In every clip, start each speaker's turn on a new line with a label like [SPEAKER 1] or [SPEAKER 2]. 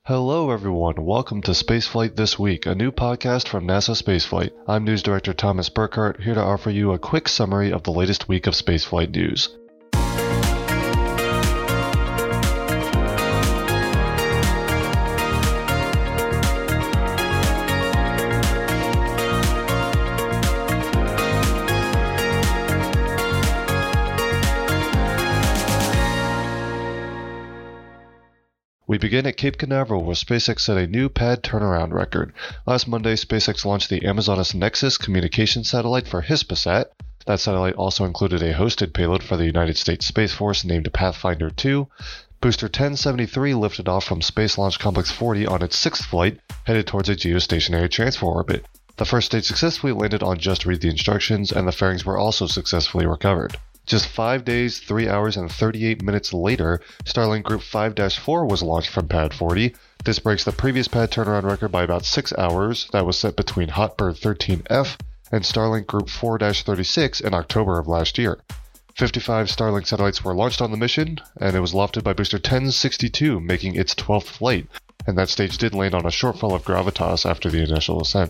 [SPEAKER 1] Hello everyone, welcome to Spaceflight This Week, a new podcast from NASA Spaceflight. I'm News Director Thomas Burkhart, here to offer you a quick summary of the latest week of spaceflight news. We begin at Cape Canaveral, where SpaceX set a new pad turnaround record. Last Monday, SpaceX launched the Amazonas Nexus communication satellite for Hispasat. That satellite also included a hosted payload for the United States Space Force named Pathfinder 2. Booster 1073 lifted off from Space Launch Complex 40 on its sixth flight, headed towards a geostationary transfer orbit. The first stage successfully landed on Just Read the Instructions, and the fairings were also successfully recovered. Just 5 days, 3 hours, and 38 minutes later, Starlink Group 5-4 was launched from Pad 40. This breaks the previous pad turnaround record by about 6 hours that was set between Hotbird 13F and Starlink Group 4-36 in October of last year. 55 Starlink satellites were launched on the mission, and it was lofted by Booster 1062, making its 12th flight, and that stage did land on a shortfall of gravitas after the initial ascent.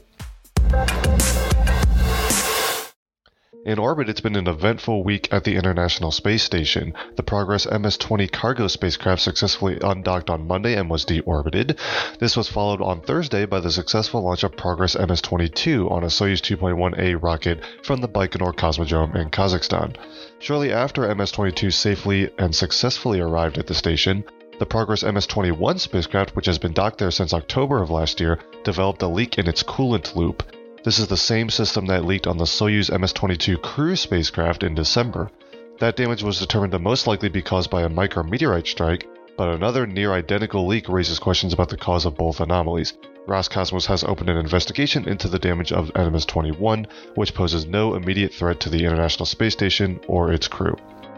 [SPEAKER 1] In orbit, it's been an eventful week at the International Space Station. The Progress MS-20 cargo spacecraft successfully undocked on Monday and was deorbited. This was followed on Thursday by the successful launch of Progress MS-22 on a Soyuz 2.1A rocket from the Baikonur Cosmodrome in Kazakhstan. Shortly after MS-22 safely and successfully arrived at the station, the Progress MS-21 spacecraft, which has been docked there since October of last year, developed a leak in its coolant loop. This is the same system that leaked on the Soyuz MS-22 Crew spacecraft in December. That damage was determined to most likely be caused by a micrometeorite strike, but another near-identical leak raises questions about the cause of both anomalies. Roscosmos has opened an investigation into the damage of MS-21, which poses no immediate threat to the International Space Station or its crew.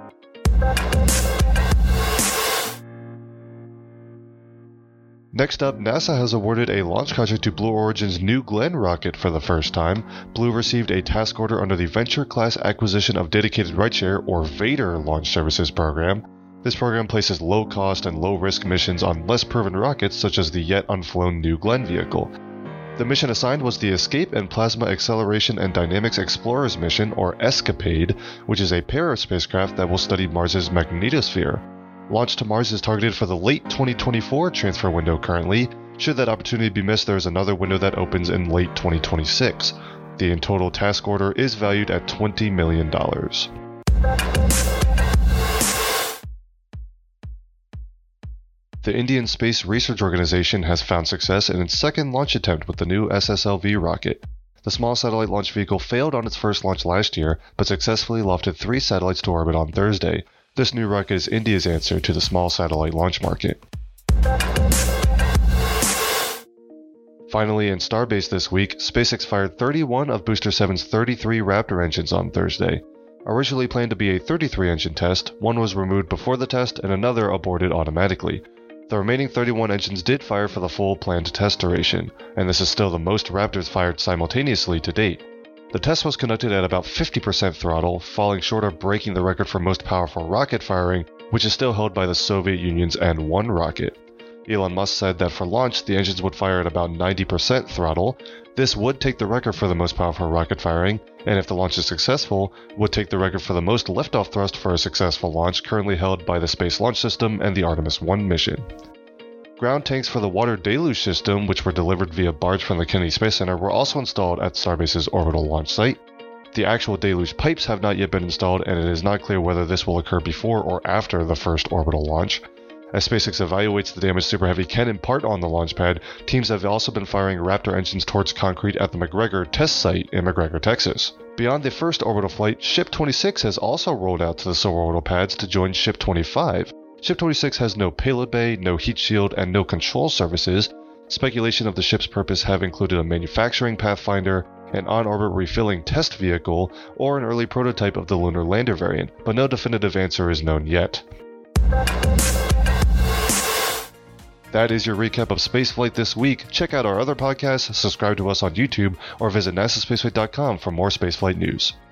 [SPEAKER 1] Next up, NASA has awarded a launch contract to Blue Origin's New Glenn rocket for the first time. Blue received a task order under the Venture Class Acquisition of Dedicated Rideshare, or VADR, launch services program. This program places low-cost and low-risk missions on less proven rockets, such as the yet unflown New Glenn vehicle. The mission assigned was the Escape and Plasma Acceleration and Dynamics Explorers mission, or ESCAPADE, which is a pair of spacecraft that will study Mars's magnetosphere. Launch to Mars is targeted for the late 2024 transfer window currently. Should that opportunity be missed, there is another window that opens in late 2026. The total task order is valued at $20 million. The Indian Space Research Organization has found success in its second launch attempt with the new SSLV rocket. The small satellite launch vehicle failed on its first launch last year, but successfully lofted 3 satellites to orbit on Thursday. This new rocket is India's answer to the small satellite launch market. Finally, in Starbase this week, SpaceX fired 31 of Booster 7's 33 Raptor engines on Thursday. Originally planned to be a 33-engine test, one was removed before the test and another aborted automatically. The remaining 31 engines did fire for the full planned test duration, and this is still the most Raptors fired simultaneously to date. The test was conducted at about 50% throttle, falling short of breaking the record for most powerful rocket firing, which is still held by the Soviet Union's N-1 rocket. Elon Musk said that for launch, the engines would fire at about 90% throttle. This would take the record for the most powerful rocket firing, and if the launch is successful, would take the record for the most liftoff thrust for a successful launch currently held by the Space Launch System and the Artemis 1 mission. Ground tanks for the water deluge system, which were delivered via barge from the Kennedy Space Center, were also installed at Starbase's orbital launch site. The actual deluge pipes have not yet been installed, and it is not clear whether this will occur before or after the first orbital launch. As SpaceX evaluates the damage Super Heavy can impart on the launch pad, teams have also been firing Raptor engines towards concrete at the McGregor test site in McGregor, Texas. Beyond the first orbital flight, Ship 26 has also rolled out to the suborbital pads to join Ship 25. Ship 26 has no payload bay, no heat shield, and no control services. Speculation of the ship's purpose have included a manufacturing pathfinder, an on-orbit refilling test vehicle, or an early prototype of the lunar lander variant, but no definitive answer is known yet. That is your recap of Spaceflight this week. Check out our other podcasts, subscribe to us on YouTube, or visit nasaspaceflight.com for more spaceflight news.